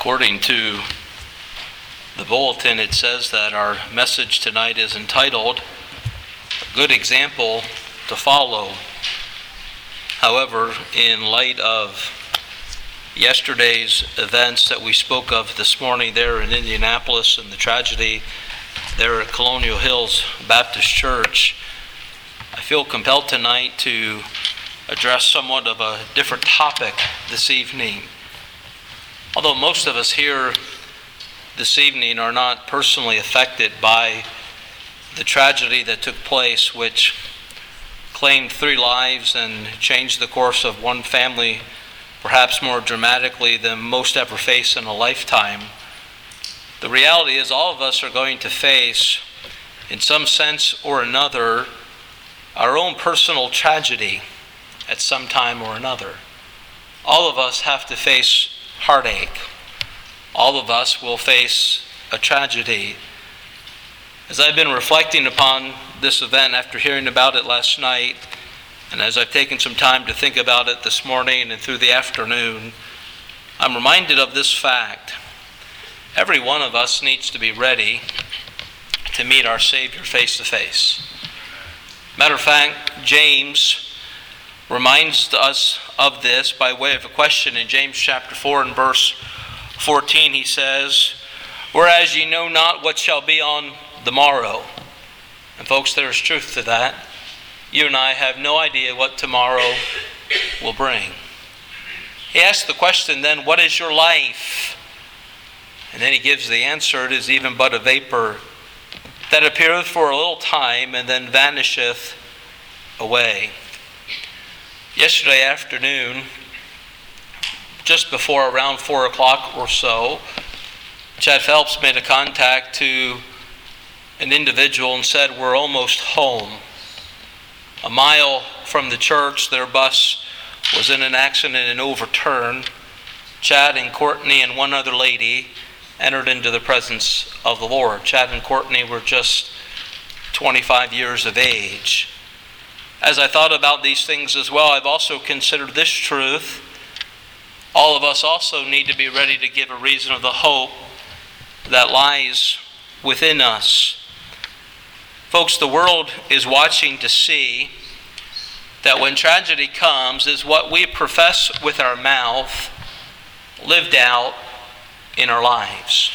According to the bulletin, it says that our message tonight is entitled, "A Good Example to Follow." However, in light of yesterday's events that we spoke of this morning there in Indianapolis and the tragedy there at Colonial Hills Baptist Church, I feel compelled tonight to address somewhat of a different topic this evening. Although most of us here this evening are not personally affected by the tragedy that took place, which claimed 3 lives and changed the course of one family perhaps more dramatically than most ever face in a lifetime, the reality is all of us are going to face, in some sense or another, our own personal tragedy at some time or another. All of us have to face heartache. All of us will face a tragedy. As I've been reflecting upon this event after hearing about it last night, and as I've taken some time to think about it this morning and through the afternoon, I'm reminded of this fact. Every one of us needs to be ready to meet our Savior face to face. Matter of fact, James reminds us of this by way of a question. In James chapter 4 and verse 14, he says, "Whereas ye know not what shall be on the morrow." And folks, there is truth to that. You and I have no idea what tomorrow will bring. He asks the question then, what is your life? And then he gives the answer, it is even but a vapor that appeareth for a little time and then vanisheth away. Yesterday afternoon, just before around 4 o'clock or so, Chad Phelps made a contact to an individual and said, "We're almost home." A mile from the church, their bus was in an accident and overturned. Chad and Courtney and one other lady entered into the presence of the Lord. Chad and Courtney were just 25 years of age. As I thought about these things as well, I've also considered this truth. All of us also need to be ready to give a reason of the hope that lies within us. Folks, the world is watching to see that when tragedy comes, is what we profess with our mouth lived out in our lives.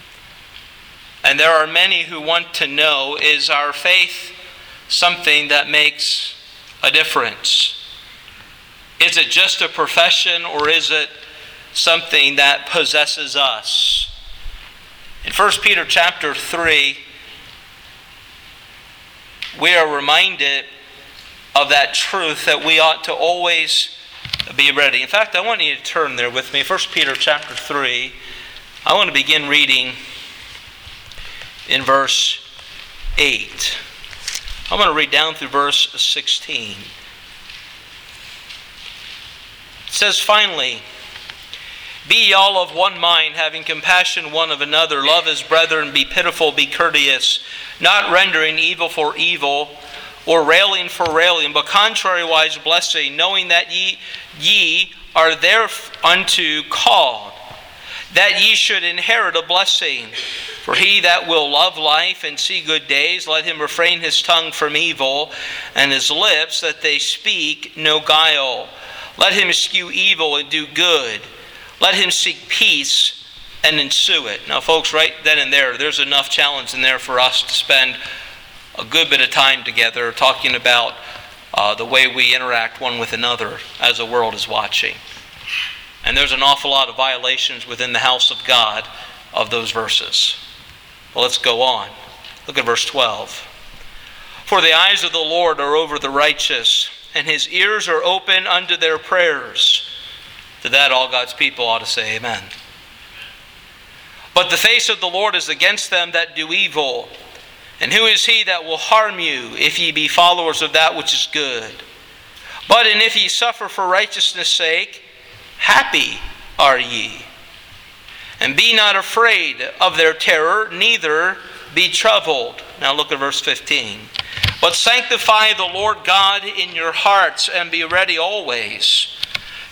And there are many who want to know, is our faith something that makes a difference? Is it just a profession, or is it something that possesses us? In 1 Peter chapter 3, we are reminded of that truth that we ought to always be ready. In fact, I want you to turn there with me. 1 Peter chapter 3. I want to begin reading in verse 8. I'm going to read down through verse 16. It says, "Finally, be ye all of one mind, having compassion one of another. Love as brethren, be pitiful, be courteous, not rendering evil for evil, or railing for railing, but contrariwise blessing, knowing that ye are thereunto called, that ye should inherit a blessing. For he that will love life and see good days, let him refrain his tongue from evil, and his lips that they speak no guile. Let him eschew evil and do good. Let him seek peace and ensue it." Now folks, right then and there's enough challenge in there for us to spend a good bit of time together talking about the way we interact one with another as the world is watching. And there's an awful lot of violations within the house of God of those verses. Well, let's go on. Look at verse 12. "For the eyes of the Lord are over the righteous, and his ears are open unto their prayers." To that all God's people ought to say amen. "But the face of the Lord is against them that do evil. And who is he that will harm you, if ye be followers of that which is good? But and if ye suffer for righteousness' sake, happy are ye. And be not afraid of their terror, neither be troubled." Now look at verse 15. "But sanctify the Lord God in your hearts, and be ready always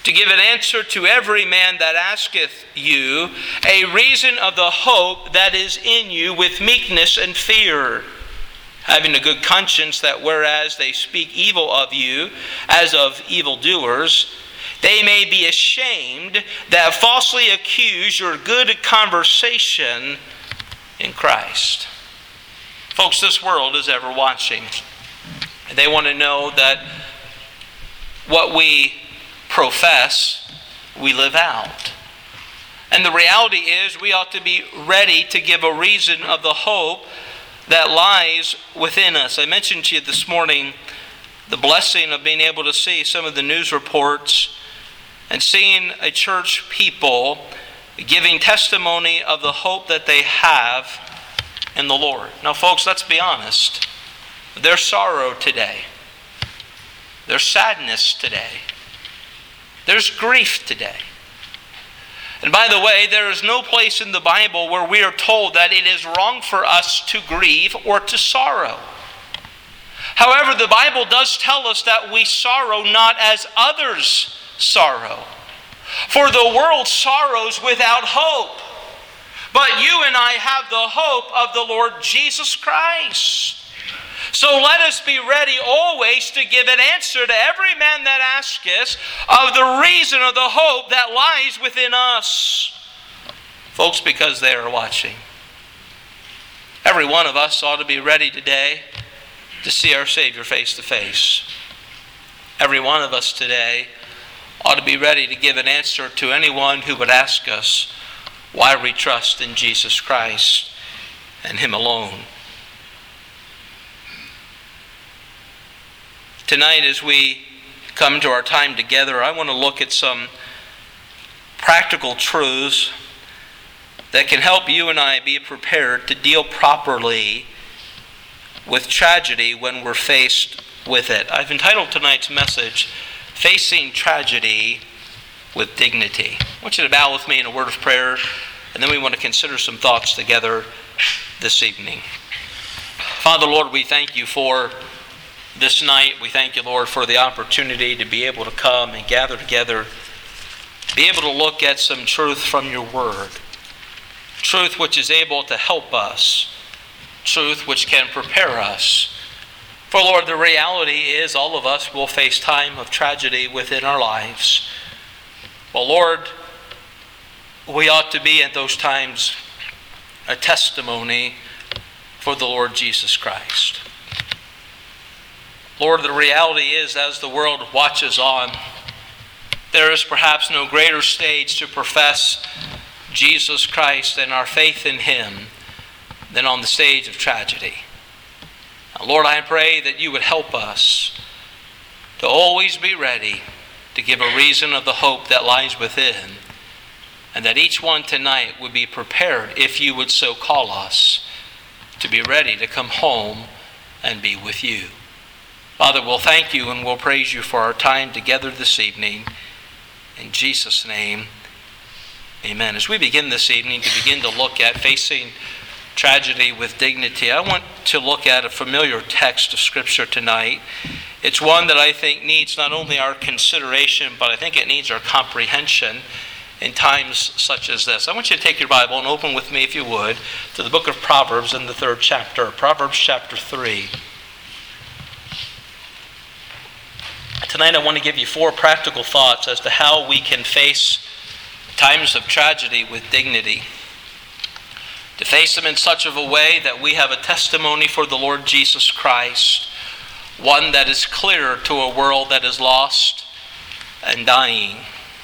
to give an answer to every man that asketh you, a reason of the hope that is in you with meekness and fear, having a good conscience, that whereas they speak evil of you as of evildoers, they may be ashamed that falsely accuse your good conversation in Christ. Folks, this world is ever watching. And they want to know that what we profess, we live out. And the reality is we ought to be ready to give a reason of the hope that lies within us. I mentioned to you this morning the blessing of being able to see some of the news reports and seeing a church people giving testimony of the hope that they have in the Lord. Now, folks, let's be honest. There's sorrow today. There's sadness today. There's grief today. And by the way, there is no place in the Bible where we are told that it is wrong for us to grieve or to sorrow. However, the Bible does tell us that we sorrow not as others sorrow. For the world sorrows without hope. But you and I have the hope of the Lord Jesus Christ. So let us be ready always to give an answer to every man that asketh of the reason of the hope that lies within us. Folks, because they are watching. Every one of us ought to be ready today to see our Savior face to face. Every one of us today ought to be ready to give an answer to anyone who would ask us why we trust in Jesus Christ and Him alone. Tonight, as we come to our time together, I want to look at some practical truths that can help you and I be prepared to deal properly with tragedy when we're faced with it. I've entitled tonight's message, Facing Tragedy with Dignity. I want you to bow with me in a word of prayer, and then we want to consider some thoughts together this evening. Father, Lord, we thank you for this night. We thank you, Lord, for the opportunity to be able to come and gather together, to be able to look at some truth from your word, truth which is able to help us, truth which can prepare us. For, Lord, the reality is all of us will face time of tragedy within our lives. Well, Lord, we ought to be at those times a testimony for the Lord Jesus Christ. Lord, the reality is, as the world watches on, there is perhaps no greater stage to profess Jesus Christ and our faith in Him than on the stage of tragedy. Now, Lord, I pray that you would help us to always be ready to give a reason of the hope that lies within, and that each one tonight would be prepared, if you would so call us, to be ready to come home and be with you. Father, we'll thank you and we'll praise you for our time together this evening. In Jesus' name, amen. As we begin this evening to begin to look at facing tragedy with dignity, I want to look at a familiar text of Scripture tonight. It's one that I think needs not only our consideration, but I think it needs our comprehension in times such as this. I want you to take your Bible and open with me, if you would, to the book of Proverbs in the 3rd chapter, Proverbs chapter 3. Tonight I want to give you 4 practical thoughts as to how we can face times of tragedy with dignity. To face them in such of a way that we have a testimony for the Lord Jesus Christ, one that is clear to a world that is lost and dying.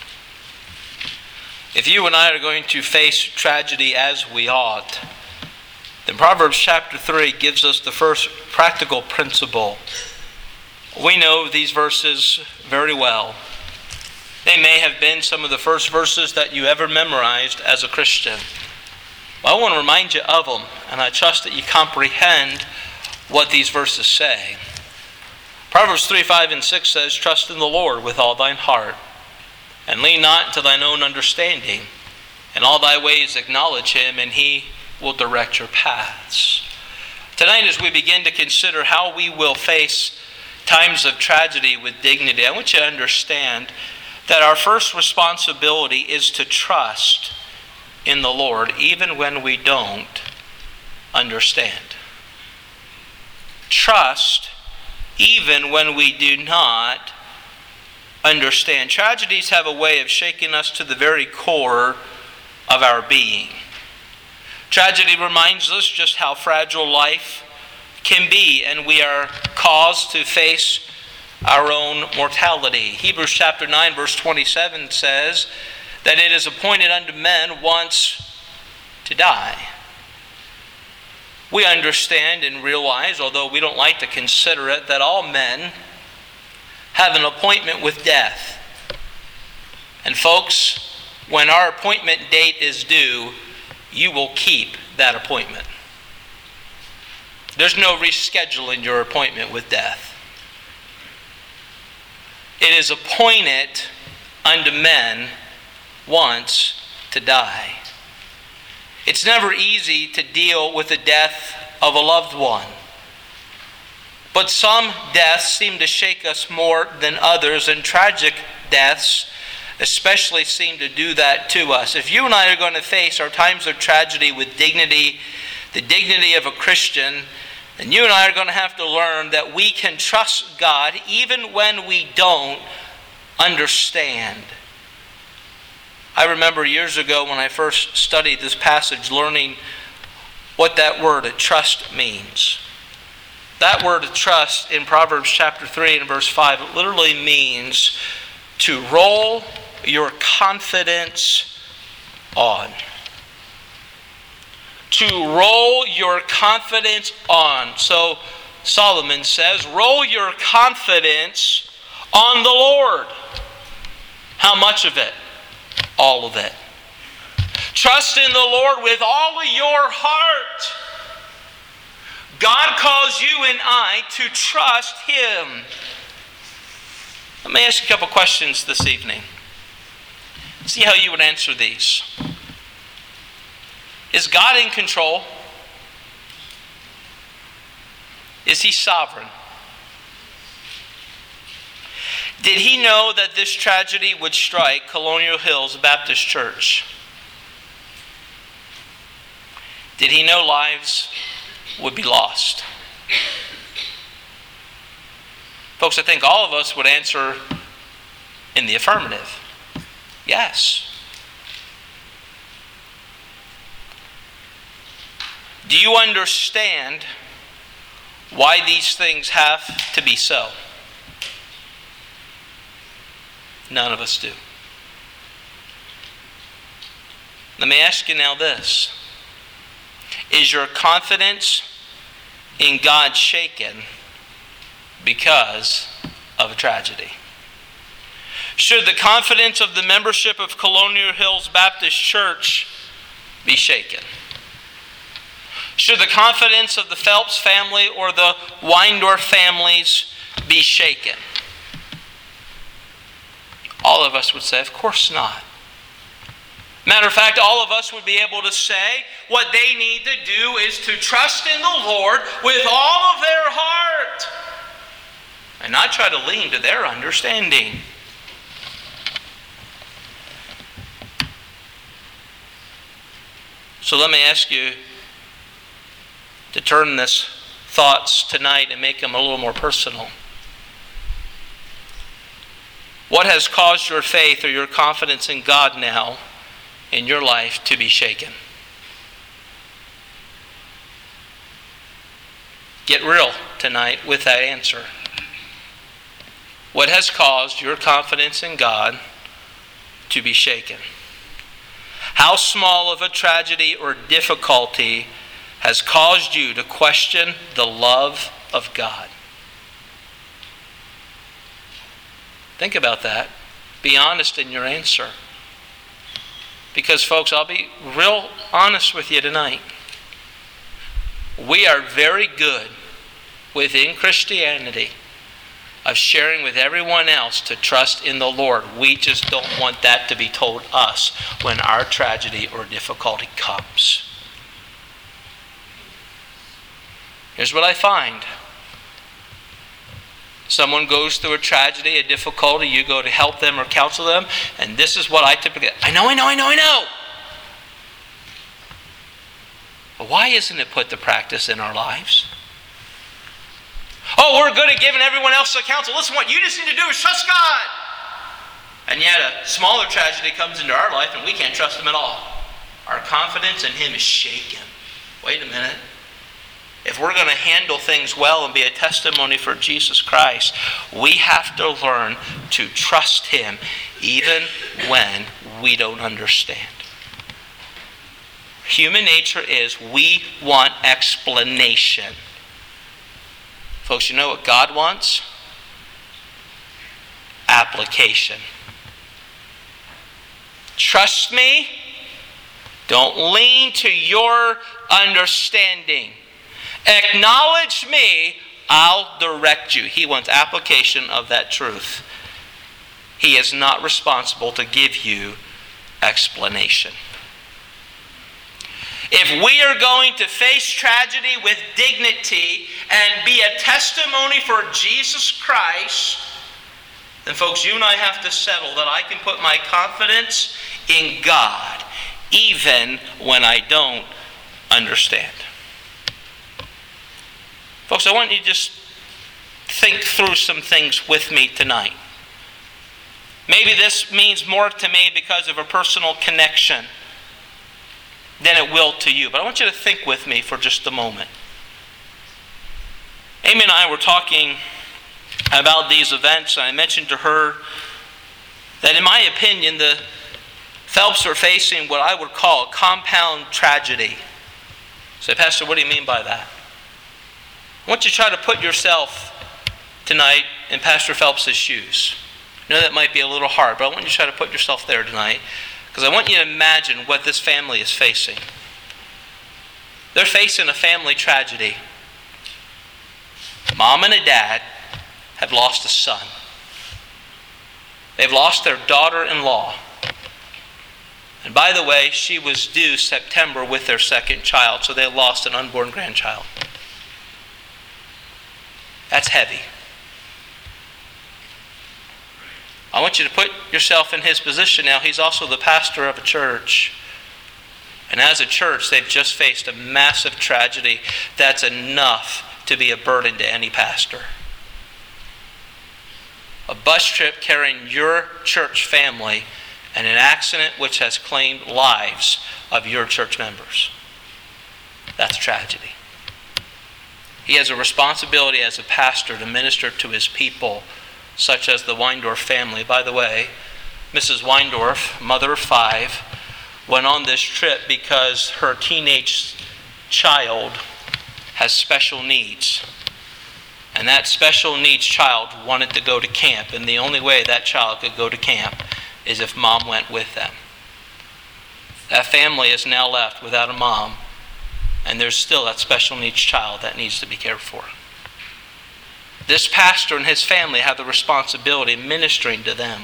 If you and I are going to face tragedy as we ought, then Proverbs chapter 3 gives us the first practical principle. We know these verses very well. They may have been some of the first verses that you ever memorized as a Christian. Well, I want to remind you of them, and I trust that you comprehend what these verses say. Proverbs 3, 5, and 6 says, "Trust in the Lord with all thine heart, and lean not to thine own understanding. In all thy ways acknowledge him, and he will direct your paths." Tonight, as we begin to consider how we will face times of tragedy with dignity, I want you to understand that our first responsibility is to trust in the Lord even when we don't understand. Trust even when we do not understand. Tragedies have a way of shaking us to the very core of our being. Tragedy reminds us just how fragile life can be, and we are caused to face our own mortality. Hebrews chapter 9 verse 27 says that it is appointed unto men once to die. We understand and realize, although we don't like to consider it, that all men have an appointment with death. And folks, when our appointment date is due, you will keep that appointment. There's no rescheduling your appointment with death. It is appointed unto men once to die. It's never easy to deal with the death of a loved one. But some deaths seem to shake us more than others, and tragic deaths especially seem to do that to us. If you and I are going to face our times of tragedy with dignity, the dignity of a Christian, then you and I are going to have to learn that we can trust God even when we don't understand. I remember years ago when I first studied this passage, learning what that word trust means. That word trust in Proverbs chapter 3 and verse 5, it literally means to roll your confidence on. To roll your confidence on. So Solomon says, roll your confidence on the Lord. How much of it? All of it. Trust in the Lord with all of your heart. God calls you and I to trust Him. Let me ask you a couple questions this evening. See how you would answer these. Is God in control? Is He sovereign? Did He know that this tragedy would strike Colonial Hills Baptist Church? Did He know lives would be lost? Folks, I think all of us would answer in the affirmative. Yes. Do you understand why these things have to be so? None of us do. Let me ask you now this. Is your confidence in God shaken because of a tragedy? Should the confidence of the membership of Colonial Hills Baptist Church be shaken? Should the confidence of the Phelps family or the Weindorf families be shaken? All of us would say, of course not. Matter of fact, all of us would be able to say what they need to do is to trust in the Lord with all of their heart and not try to lean to their understanding. So let me ask you to turn this thoughts tonight and make them a little more personal. What has caused your faith or your confidence in God now in your life to be shaken? Get real tonight with that answer. What has caused your confidence in God to be shaken? How small of a tragedy or difficulty has caused you to question the love of God? Think about that. Be honest in your answer. Because, folks, I'll be real honest with you tonight. We are very good within Christianity of sharing with everyone else to trust in the Lord. We just don't want that to be told us when our tragedy or difficulty comes. Here's what I find. Someone goes through a tragedy, a difficulty, you go to help them or counsel them, and this is what I typically, I know. But why isn't it put to practice in our lives? Oh, we're good at giving everyone else a counsel. Listen, what you just need to do is trust God. And yet a smaller tragedy comes into our life and we can't trust Him at all. Our confidence in Him is shaken. Wait a minute. If we're going to handle things well and be a testimony for Jesus Christ, we have to learn to trust Him even when we don't understand. Human nature is we want explanation. Folks, you know what God wants? Application. Trust me. Don't lean to your understanding. Acknowledge me, I'll direct you. He wants application of that truth. He is not responsible to give you explanation. If we are going to face tragedy with dignity and be a testimony for Jesus Christ, then folks, you and I have to settle that I can put my confidence in God even when I don't understand. Folks, I want you to just think through some things with me tonight. Maybe this means more to me because of a personal connection than it will to you. But I want you to think with me for just a moment. Amy and I were talking about these events, and I mentioned to her that in my opinion, the Phelps are facing what I would call a compound tragedy. Say, Pastor, what do you mean by that? I want you to try to put yourself tonight in Pastor Phelps' shoes. I know that might be a little hard, but I want you to try to put yourself there tonight, because I want you to imagine what this family is facing. They're facing a family tragedy. Mom and a dad have lost a son. They've lost their daughter-in-law. And by the way, she was due September with their second child, so they lost an unborn grandchild. That's heavy. I want you to put yourself in his position now. He's also the pastor of a church. And as a church, they've just faced a massive tragedy that's enough to be a burden to any pastor. A bus trip carrying your church family and an accident which has claimed lives of your church members. That's a tragedy. He has a responsibility as a pastor to minister to his people, such as the Weindorf family. By the way, Mrs. Weindorf, mother of 5, went on this trip because her teenage child has special needs. And that special needs child wanted to go to camp, and the only way that child could go to camp is if mom went with them. That family is now left without a mom, and there's still that special needs child that needs to be cared for. This pastor and his family have the responsibility of ministering to them.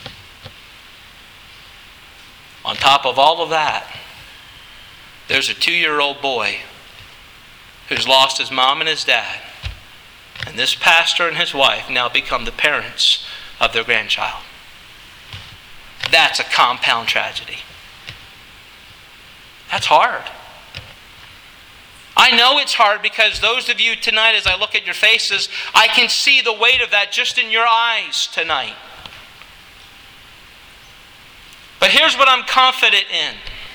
On top of all of that, there's a 2-year-old boy who's lost his mom and his dad. And this pastor and his wife now become the parents of their grandchild. That's a compound tragedy. That's hard. I know it's hard because those of you tonight, as I look at your faces, I can see the weight of that just in your eyes tonight. But here's what I'm confident in.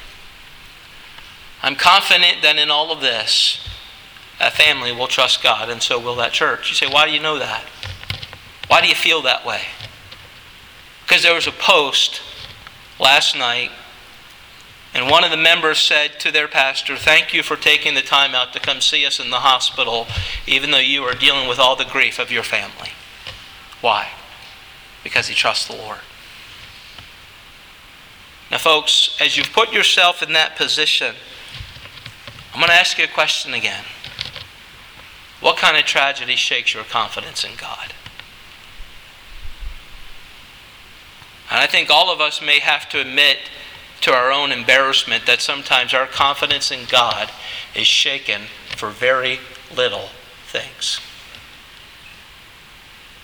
I'm confident that in all of this, that family will trust God, and so will that church. You say, why do you know that? Why do you feel that way? Because there was a post last night, and one of the members said to their pastor, thank you for taking the time out to come see us in the hospital, even though you are dealing with all the grief of your family. Why? Because he trusts the Lord. Now, folks, as you've put yourself in that position, I'm going to ask you a question again. What kind of tragedy shakes your confidence in God? And I think all of us may have to admit to our own embarrassment that sometimes our confidence in God is shaken for very little things.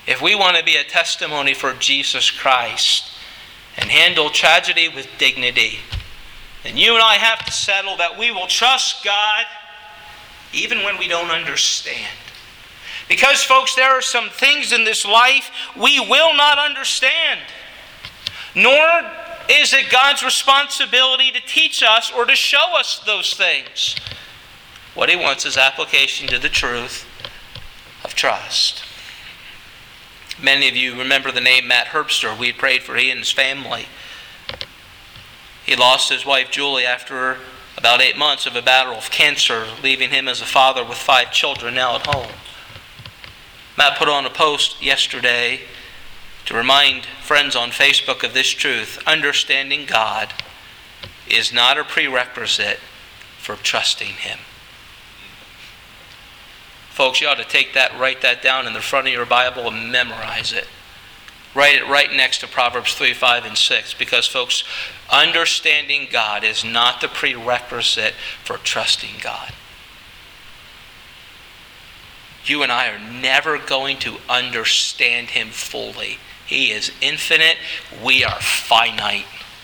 If we want to be a testimony for Jesus Christ and handle tragedy with dignity, then you and I have to settle that we will trust God even when we don't understand. Because, folks, there are some things in this life we will not understand. Nor is it God's responsibility to teach us or to show us those things. What He wants is application to the truth of trust. Many of you remember the name Matt Herbster. We prayed for he and his family. He lost his wife Julie after about 8 months of a battle of cancer, leaving him as a father with 5 children now at home. Matt put on a post yesterday to remind friends on Facebook of this truth. Understanding God is not a prerequisite for trusting Him. Folks, you ought to take that, write that down in the front of your Bible and memorize it. Write it right next to Proverbs 3, 5, and 6. Because, folks, understanding God is not the prerequisite for trusting God. You and I are never going to understand Him fully. He is infinite. We are finite.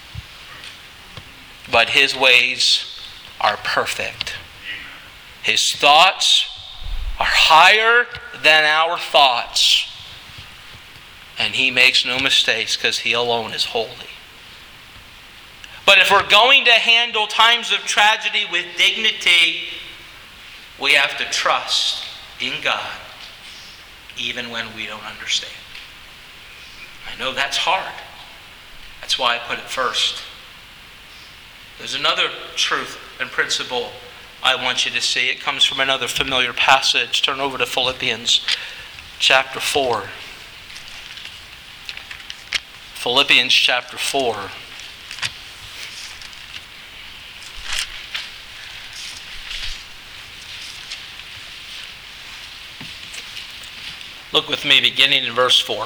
But His ways are perfect. His thoughts are higher than our thoughts. And He makes no mistakes because He alone is holy. But if we're going to handle times of tragedy with dignity, we have to trust in God even when we don't understand. I know that's hard. That's why I put it first. There's another truth and principle I want you to see. It comes from another familiar passage. Turn over to Philippians chapter 4. Philippians chapter 4. Look with me beginning in verse 4.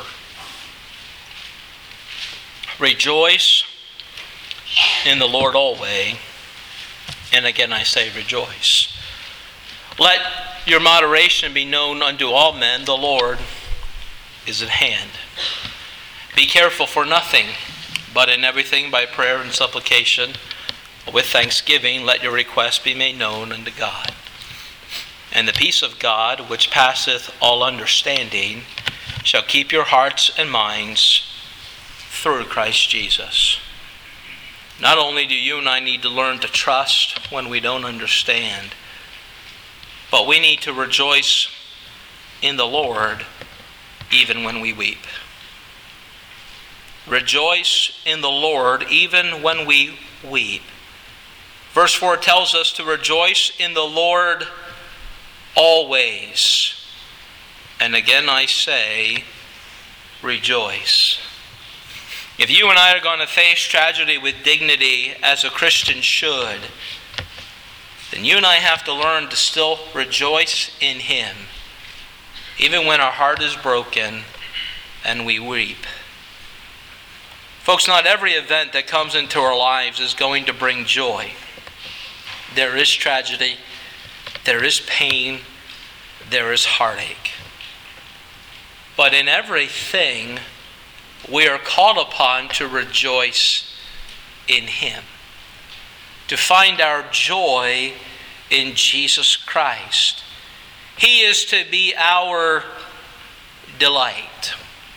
Rejoice in the Lord always. And again I say rejoice. Let your moderation be known unto all men. The Lord is at hand. Be careful for nothing, but in everything by prayer and supplication, with thanksgiving, let your requests be made known unto God. And the peace of God, which passeth all understanding, shall keep your hearts and minds through Christ Jesus. Not only do you and I need to learn to trust when we don't understand, but we need to rejoice in the Lord even when we weep. Rejoice in the Lord even when we weep. Verse 4 tells us to rejoice in the Lord always. And again I say, rejoice. If you and I are going to face tragedy with dignity, as a Christian should, then you and I have to learn to still rejoice in Him, even when our heart is broken and we weep. Folks, not every event that comes into our lives is going to bring joy. There is tragedy, there is pain, there is heartache. But in everything, we are called upon to rejoice in Him, to find our joy in Jesus Christ. He is to be our delight.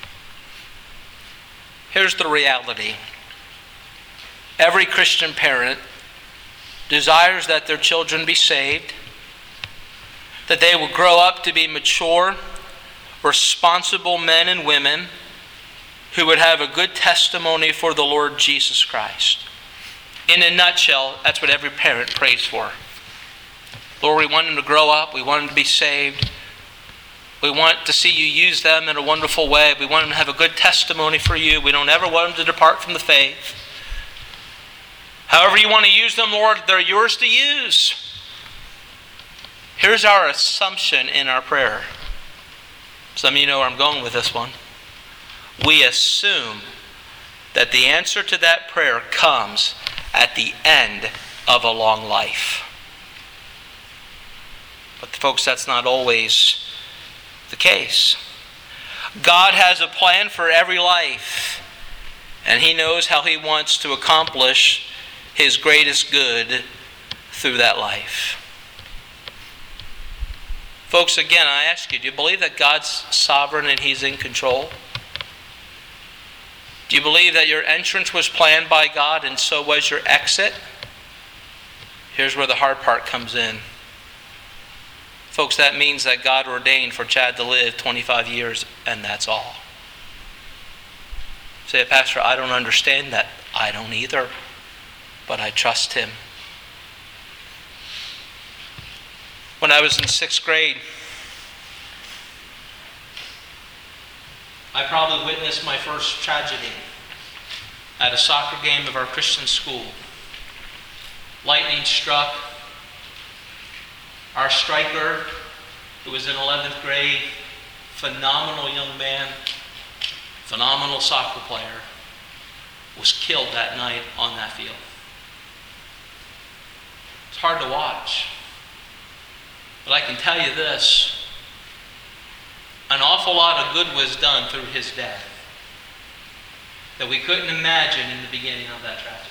Here's the reality. Every Christian parent desires that their children be saved, that they will grow up to be mature, responsible men and women who would have a good testimony for the Lord Jesus Christ. In a nutshell, that's what every parent prays for. Lord, we want them to grow up. We want them to be saved. We want to see you use them in a wonderful way. We want them to have a good testimony for you. We don't ever want them to depart from the faith. However you want to use them, Lord, they're yours to use. Here's our assumption in our prayer. Some of you know where I'm going with this one. We assume that the answer to that prayer comes at the end of a long life. But folks, that's not always the case. God has a plan for every life, and He knows how He wants to accomplish His greatest good through that life. Folks, again, I ask you, do you believe that God's sovereign and He's in control? Do you believe that your entrance was planned by God and so was your exit? Here's where the hard part comes in. Folks, that means that God ordained for Chad to live 25 years, and that's all. Say, Pastor, I don't understand that. I don't either, but I trust Him. When I was in 6th grade, I probably witnessed my first tragedy at a soccer game of our Christian school. Lightning struck. Our striker, who was in 11th grade, phenomenal young man, phenomenal soccer player, was killed that night on that field. It's hard to watch. But I can tell you this, an awful lot of good was done through his death that we couldn't imagine in the beginning of that tragedy.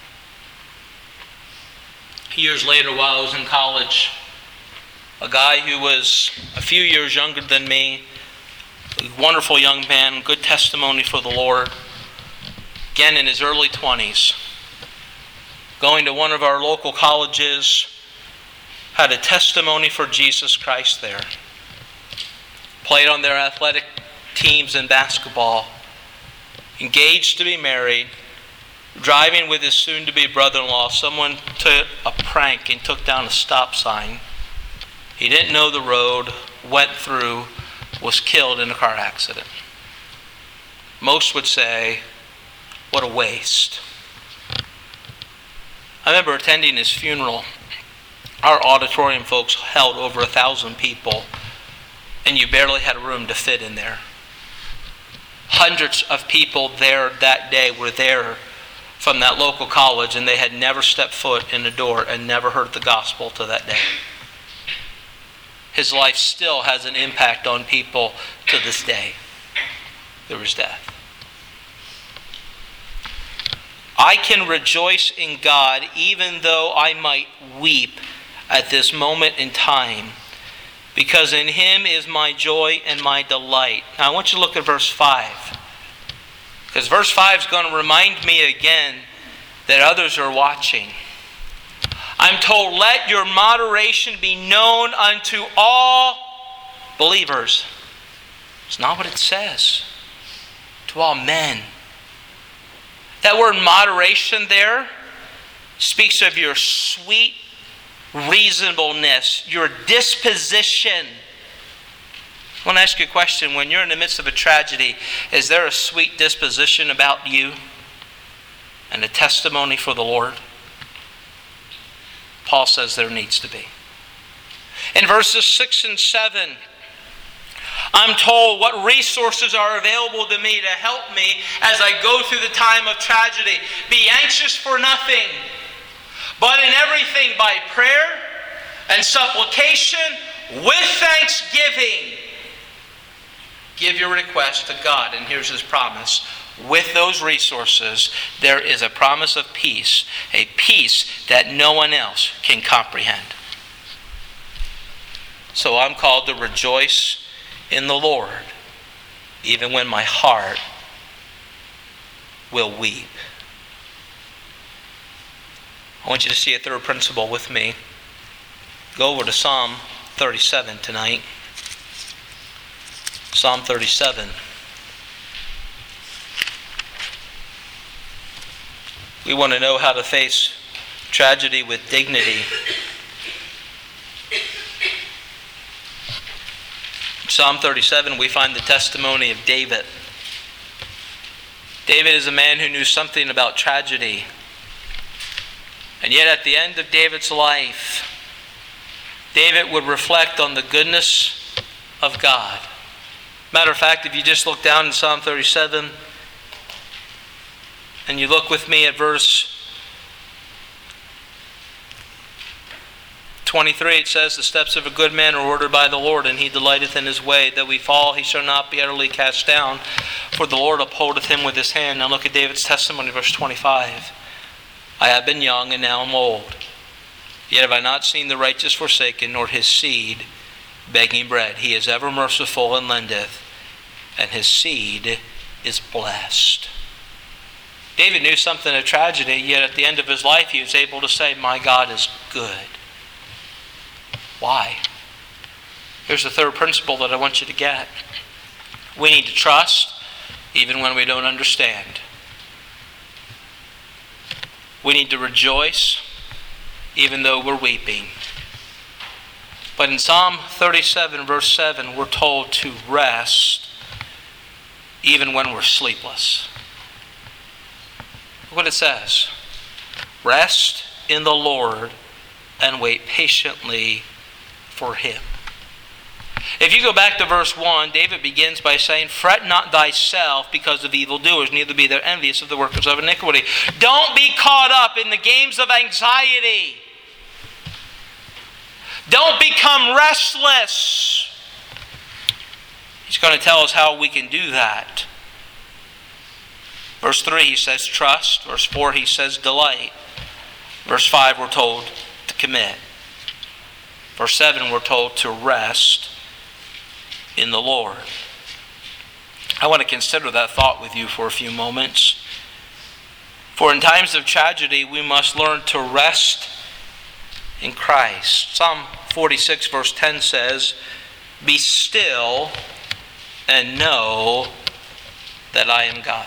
Years later, while I was in college, a guy who was a few years younger than me, a wonderful young man, good testimony for the Lord, again in his early 20s, going to one of our local colleges, had a testimony for Jesus Christ there. Played on their athletic teams in basketball. Engaged to be married. Driving with his soon-to-be brother-in-law. Someone took a prank and took down a stop sign. He didn't know the road, went through, was killed in a car accident. Most would say, what a waste. I remember attending his funeral. Our auditorium, folks, held over 1,000 people, and you barely had room to fit in there. Hundreds of people there that day were there from that local college, and they had never stepped foot in the door and never heard the gospel to that day. His life still has an impact on people to this day through his death. I can rejoice in God even though I might weep at this moment in time, because in Him is my joy and my delight. Now I want you to look at verse 5. Because verse 5 is going to remind me again that others are watching. I'm told, let your moderation be known unto all believers. It's not what it says. To all men. That word moderation there speaks of your sweet reasonableness, your disposition. I want to ask you a question. When you're in the midst of a tragedy, is there a sweet disposition about you and a testimony for the Lord? Paul says there needs to be. In verses 6 and 7, I'm told what resources are available to me to help me as I go through the time of tragedy. Be anxious for nothing, but in everything by prayer and supplication with thanksgiving. Give your request to God, and here's His promise. With those resources, there is a promise of peace, a peace that no one else can comprehend. So I'm called to rejoice in the Lord, even when my heart will weep. I want you to see a third principle with me. Go over to Psalm 37 tonight. Psalm 37. We want to know how to face tragedy with dignity. In Psalm 37, we find the testimony of David. David is a man who knew something about tragedy. And yet at the end of David's life, David would reflect on the goodness of God. Matter of fact, if you just look down in Psalm 37, and you look with me at verse 23 it says, the steps of a good man are ordered by the Lord, and he delighteth in his way. Though he fall, he shall not be utterly cast down, for the Lord upholdeth him with his hand. Now look at David's testimony, verse 25. I have been young, and now am old. Yet have I not seen the righteous forsaken, nor his seed begging bread. He is ever merciful and lendeth, and his seed is blessed. David knew something of tragedy, yet at the end of his life he was able to say, my God is good. Why? Here's the third principle that I want you to get. We need to trust even when we don't understand. We need to rejoice even though we're weeping. But in Psalm 37 verse 7 we're told to rest even when we're sleepless. Look what it says. Rest in the Lord and wait patiently for him. If you go back to verse 1, David begins by saying, fret not thyself because of evildoers, neither be thou envious of the workers of iniquity. Don't be caught up in the games of anxiety. Don't become restless. He's going to tell us how we can do that. Verse 3, he says trust. Verse 4, he says delight. Verse 5, we're told to commit. Verse 7, we're told to rest in the Lord. I want to consider that thought with you for a few moments. For in times of tragedy, we must learn to rest in Christ. Psalm 46 verse 10 says, be still and know that I am God.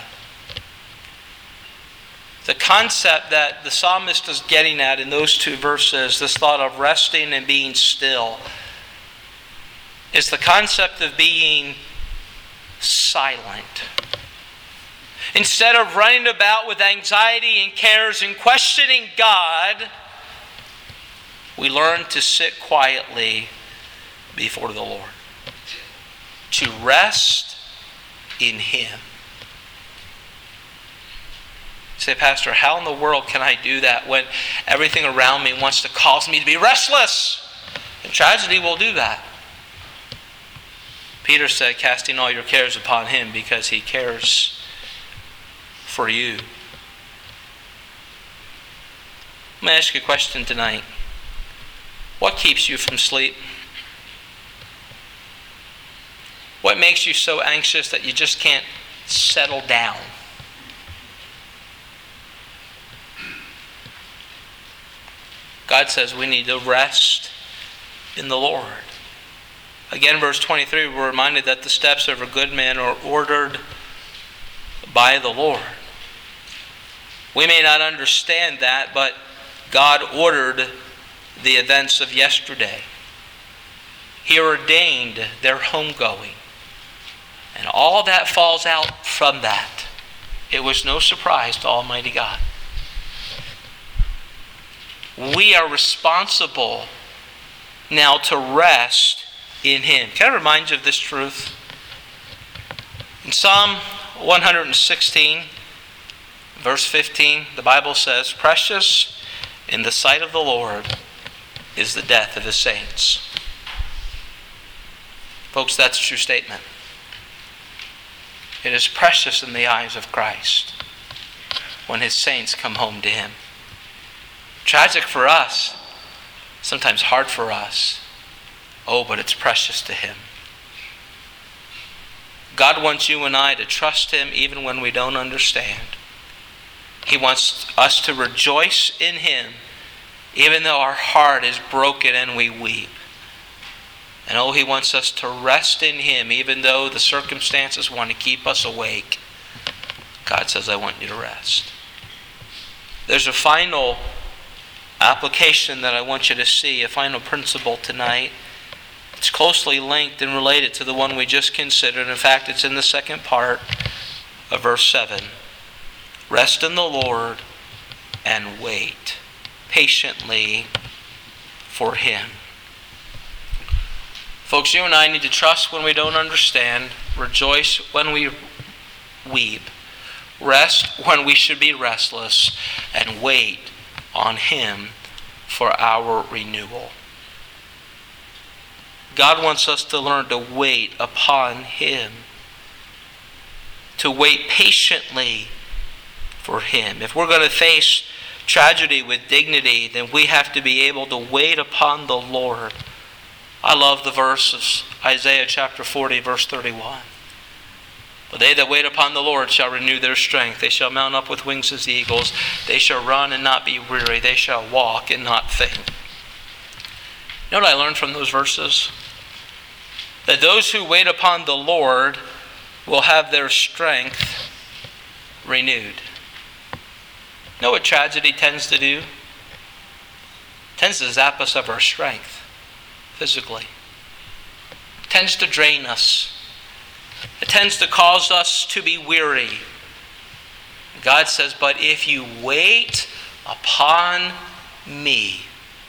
The concept that the psalmist is getting at in those two verses, this thought of resting and being still, is the concept of being silent. Instead of running about with anxiety and cares and questioning God, we learn to sit quietly before the Lord. To rest in him. You say, Pastor, how in the world can I do that when everything around me wants to cause me to be restless? And tragedy will do that. Peter said, casting all your cares upon him because he cares for you. Let me ask you a question tonight. What keeps you from sleep? What makes you so anxious that you just can't settle down? God says we need to rest in the Lord. Again, verse 23, we're reminded that the steps of a good man are ordered by the Lord. We may not understand that, but God ordered the events of yesterday. He ordained their homegoing. And all that falls out from that. It was no surprise to Almighty God. We are responsible now to rest in him. Can I remind you of this truth? In Psalm 116, verse 15, the Bible says, precious in the sight of the Lord is the death of his saints. Folks, that's a true statement. It is precious in the eyes of Christ when his saints come home to him. Tragic for us, sometimes hard for us. Oh, but it's precious to him. God wants you and I to trust him even when we don't understand. He wants us to rejoice in him even though our heart is broken and we weep. And oh, he wants us to rest in him even though the circumstances want to keep us awake. God says, I want you to rest. There's a final application that I want you to see, a final principle tonight. It's closely linked and related to the one we just considered. In fact, it's in the second part of verse 7. Rest in the Lord and wait patiently for him. Folks, you and I need to trust when we don't understand, rejoice when we weep, rest when we should be restless, and wait on him for our renewal. God wants us to learn to wait upon Him, to wait patiently for Him. If we're going to face tragedy with dignity, then we have to be able to wait upon the Lord. I love the verse of Isaiah chapter 40, verse 31. But they that wait upon the Lord shall renew their strength. They shall mount up with wings as eagles. They shall run and not be weary. They shall walk and not faint. You know what I learned from those verses? That those who wait upon the Lord will have their strength renewed. You know what tragedy tends to do? It tends to zap us of our strength physically. It tends to drain us. It tends to cause us to be weary. God says, but if you wait upon me,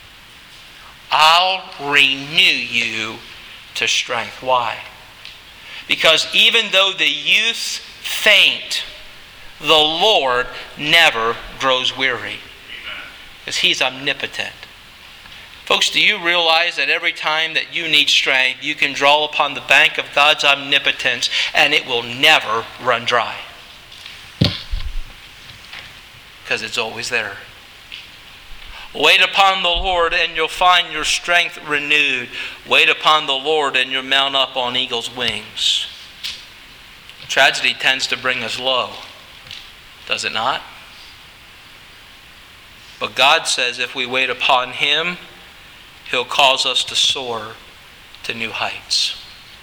I'll renew you to strength. Why? Because even though the youth faint, the Lord never grows weary. Because He's omnipotent. Folks, do you realize that every time that you need strength, you can draw upon the bank of God's omnipotence and it will never run dry? Because it's always there. Wait upon the Lord and you'll find your strength renewed. Wait upon the Lord and you'll mount up on eagle's wings. Tragedy tends to bring us low, does it not? But God says if we wait upon Him, He'll cause us to soar to new heights.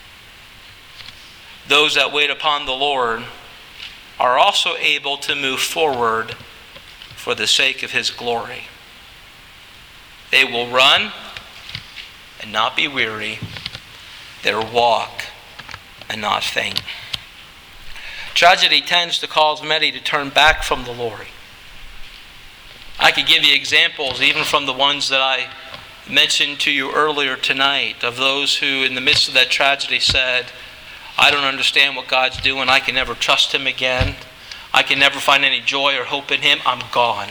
Those that wait upon the Lord are also able to move forward for the sake of His glory. They will run and not be weary. They'll walk and not faint. Tragedy tends to cause many to turn back from the Lord. I could give you examples even from the ones that I mentioned to you earlier tonight of those who in the midst of that tragedy said, I don't understand what God's doing. I can never trust Him again. I can never find any joy or hope in Him. I'm gone.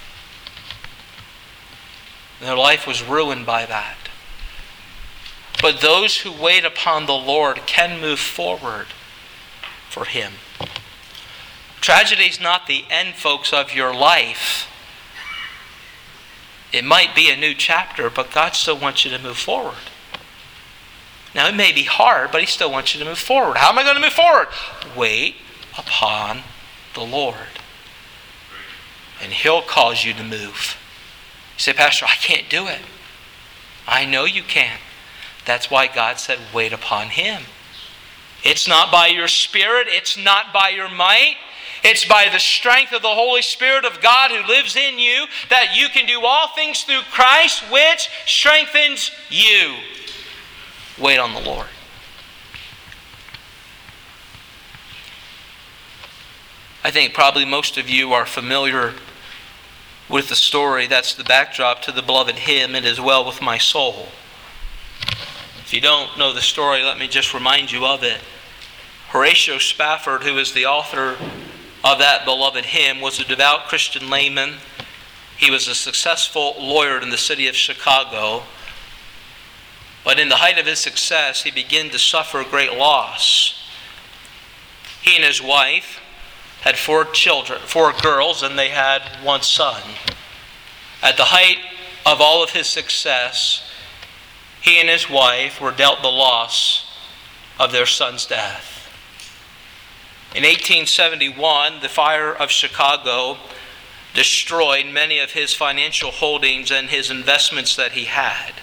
And their life was ruined by that. But those who wait upon the Lord can move forward for Him. Tragedy is not the end, folks, of your life. It might be a new chapter, but God still wants you to move forward. Now, it may be hard, but He still wants you to move forward. How am I going to move forward? Wait upon the Lord. And He'll cause you to move. You say, Pastor, I can't do it. I know you can't. That's why God said, wait upon Him. It's not by your spirit. It's not by your might. It's by the strength of the Holy Spirit of God who lives in you that you can do all things through Christ, which strengthens you. Wait on the Lord. I think probably most of you are familiar with the story. That's the backdrop to the beloved hymn, It Is Well With My Soul. If you don't know the story, let me just remind you of it. Horatio Spafford, who is the author of that beloved hymn, was a devout Christian layman. He was a successful lawyer in the city of Chicago. But in the height of his success, he began to suffer great loss. He and his wife had 4 girls, and they had 1 son. At the height of all of his success, he and his wife were dealt the loss of their son's death. In 1871, the fire of Chicago destroyed many of his financial holdings and his investments that he had.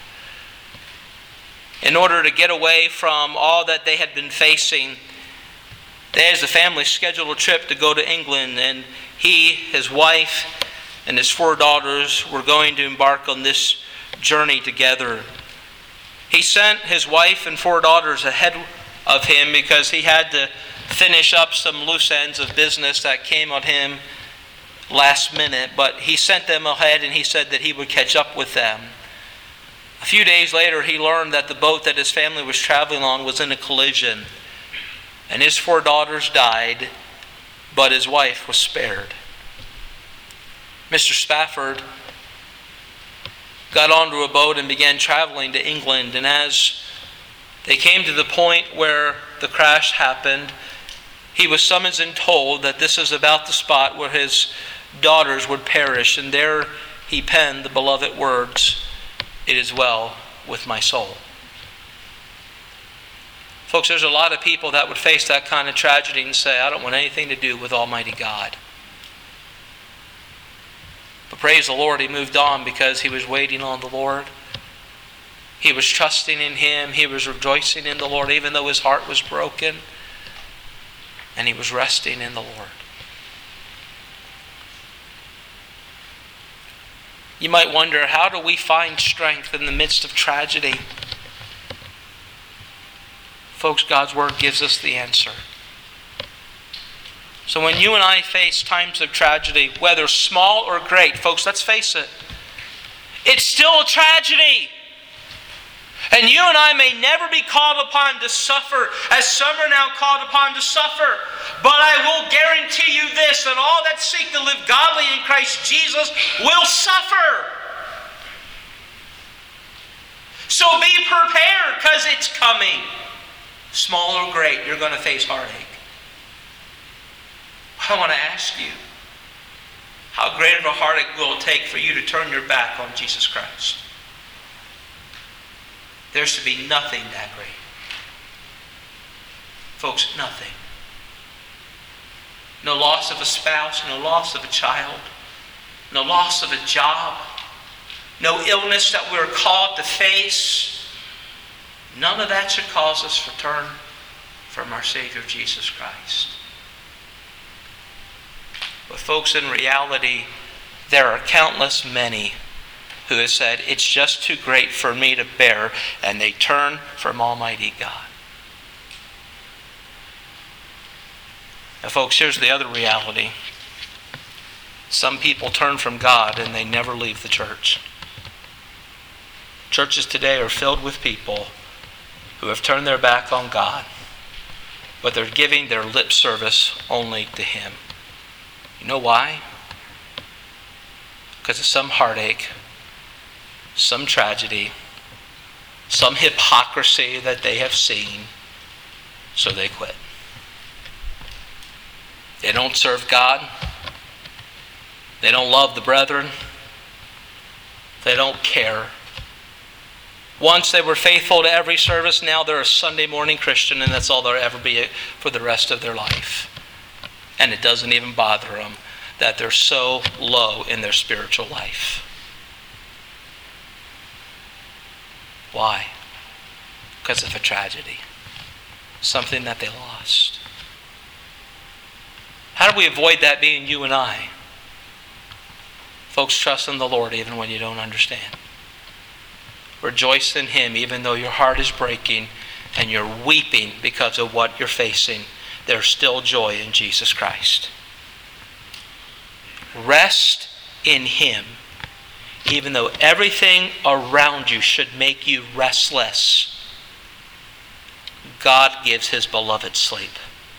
In order to get away from all that they had been facing, they as a family scheduled a trip to go to England, and he, his wife, and his 4 daughters were going to embark on this journey together. He sent his wife and 4 daughters ahead of him because he had to finish up some loose ends of business that came on him last minute, but he sent them ahead and he said that he would catch up with them. A few days later, he learned that the boat that his family was traveling on was in a collision, and his 4 daughters died, but his wife was spared. Mr. Spafford got onto a boat and began traveling to England, and as They came to the point where the crash happened. He was summoned and told that this is about the spot where his daughters would perish. And there he penned the beloved words, "It is well with my soul." Folks, there's a lot of people that would face that kind of tragedy and say, "I don't want anything to do with Almighty God." But praise the Lord, he moved on because he was waiting on the Lord. He was trusting in Him. He was rejoicing in the Lord, even though his heart was broken. And he was resting in the Lord. You might wonder, how do we find strength in the midst of tragedy? Folks, God's Word gives us the answer. So when you and I face times of tragedy, whether small or great, folks, let's face it, it's still a tragedy. And you and I may never be called upon to suffer as some are now called upon to suffer. But I will guarantee you this, that all that seek to live godly in Christ Jesus will suffer. So be prepared, because it's coming. Small or great, you're going to face heartache. I want to ask you, how great of a heartache will it take for you to turn your back on Jesus Christ? There should be nothing that great. Folks, nothing. No loss of a spouse, no loss of a child, no loss of a job, no illness that we're called to face. None of that should cause us to turn from our Savior Jesus Christ. But folks, in reality, there are countless many who have said, "It's just too great for me to bear," and they turn from Almighty God. Now, folks, here's the other reality. Some people turn from God and they never leave the church. Churches today are filled with people who have turned their back on God, but they're giving their lip service only to Him. You know why? Because of some heartache, some tragedy, some hypocrisy that they have seen, so they quit. They don't serve God. They don't love the brethren. They don't care. Once they were faithful to every service, now they're a Sunday morning Christian, and that's all they'll ever be for the rest of their life. And it doesn't even bother them that they're so low in their spiritual life. Why? Because of a tragedy. Something that they lost. How do we avoid that being you and I? Folks, trust in the Lord even when you don't understand. Rejoice in Him even though your heart is breaking and you're weeping because of what you're facing. There's still joy in Jesus Christ. Rest in Him even though everything around you should make you restless. God gives His beloved sleep.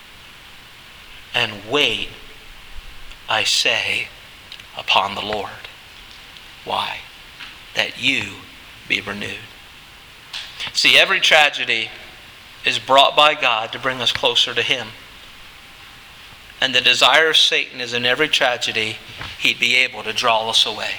And wait, I say, upon the Lord. Why? That you be renewed. See, every tragedy is brought by God to bring us closer to Him. And the desire of Satan is in every tragedy, he'd be able to draw us away.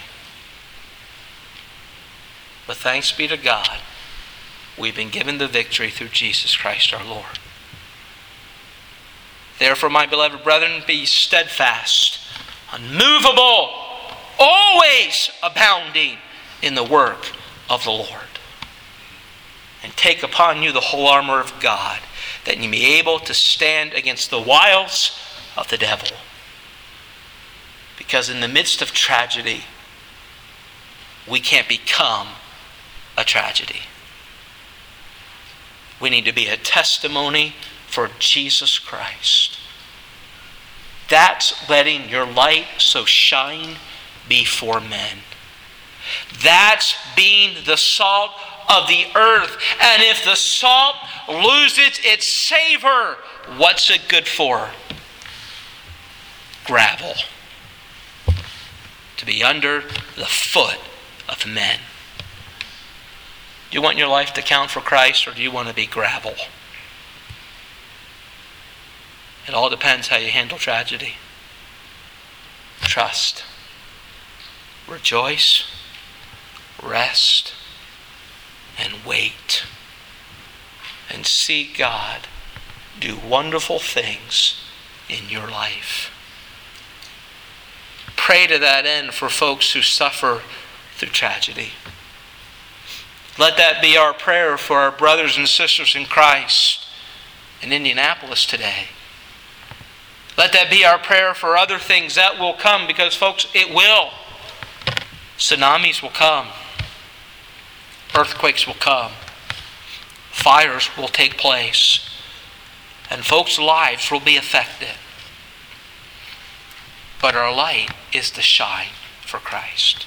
But thanks be to God, we've been given the victory through Jesus Christ our Lord. Therefore, my beloved brethren, be steadfast, unmovable, always abounding in the work of the Lord. And take upon you the whole armor of God, that you may be able to stand against the wiles of the devil. Because in the midst of tragedy, we can't become a tragedy. We need to be a testimony for Jesus Christ. That's letting your light so shine before men. That's being the salt of the earth. And if the salt loses its savor, what's it good for? Gravel. To be under the foot of men. Do you want your life to count for Christ, or do you want to be gravel? It all depends how you handle tragedy. Trust. Rejoice. Rest. And wait. And see God do wonderful things in your life. Pray to that end for folks who suffer through tragedy. Let that be our prayer for our brothers and sisters in Christ in Indianapolis today. Let that be our prayer for other things that will come, because folks, it will. Tsunamis will come. Earthquakes will come. Fires will take place. And folks' lives will be affected. But our light is to shine for Christ.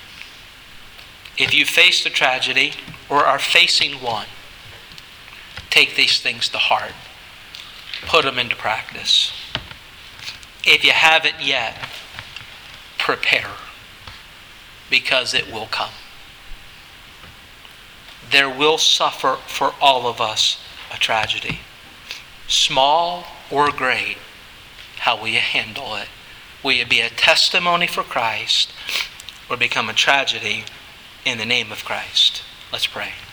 If you faced a tragedy or are facing one, take these things to heart. Put them into practice. If you haven't yet, prepare, because it will come. There will suffer for all of us a tragedy. Small or great, how will you handle it? Will it be a testimony for Christ or become a tragedy in the name of Christ? Let's pray.